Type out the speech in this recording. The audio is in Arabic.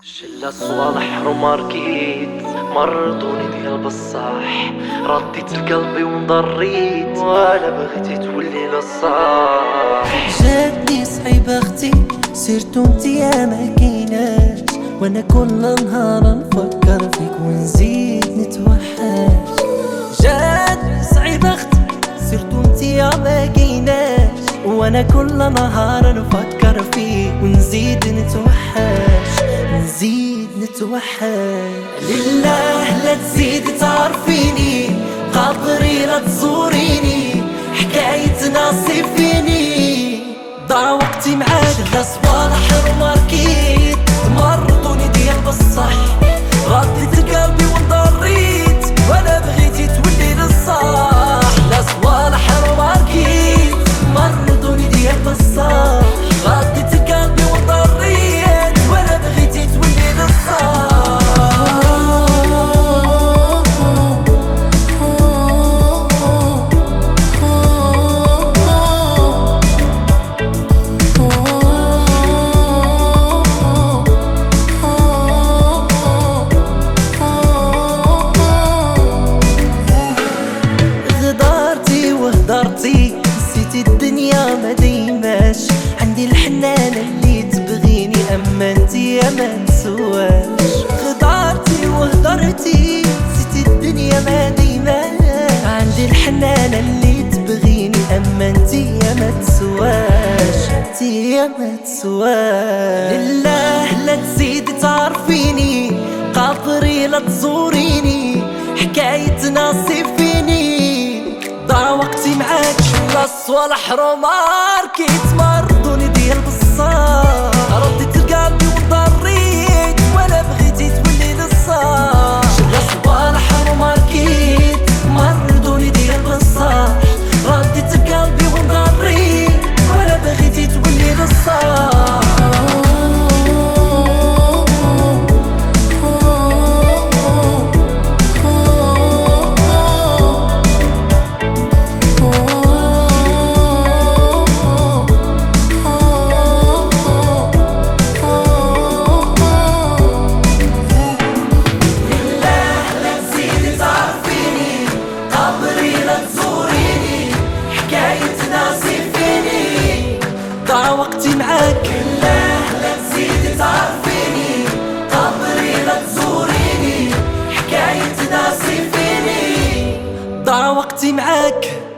شلة صوالح روماركيت مرضوني ديال بصاح رديت لقلبي وانضريت ولا بغيتي تولي للصاح. جاتني صعيبة اختي سيرتو انتي يا ما كيناش، وانا كل نهار نفكر فيك ونزيد نتوحش. جاتني صعيبة اختي سيرتو انتي يا ما كيناش، وانا كل نهار نفكر فيك ونزيد نتوحش نزيد نتوحش. لله لا تزيد تعرفيني، خاطري لا تزوريني، حكايتنا صيفيني. ضاع وقتي معاك لا صوالح روماركيت مرضوني ديال بصح رديت قلبي وانضريت ولا بغيتي تولي للصاح. لا صوالح روماركيت مرضوني ديال بصح رديت قلبي وانضريت ولا بغيتي تولي للصاح. وهدرتي نسيتي الدنيا ما ديماش، عندي الحنان اللي تبغيني اما انتي ما تسواش. غدرتي وهدرتي نسيتي الدنيا ما ديماش، عندي الحنان اللي تبغيني اما انتي ما تسواش انتي ما تسواش. لله لا تزيد تعرفيني، خاطري لا تزوريني، حكايتنا صيفيني. ضاع وقتي معاك لا صوالح روماركيت مرضوني ديال بصاح رديت لقلبي وانضريت ولا بغيتي تولي للصاح. لا صوالح روماركيت مرضوني ديال بصاح رديت لقلبي وانضريت ولا بغيتي تولي للصاح. ضاع وقتي معاك لا تزيد تعرفيني، خاطري لا تزوريني، حكايتنا صيفيني. ضاع وقتي معاك.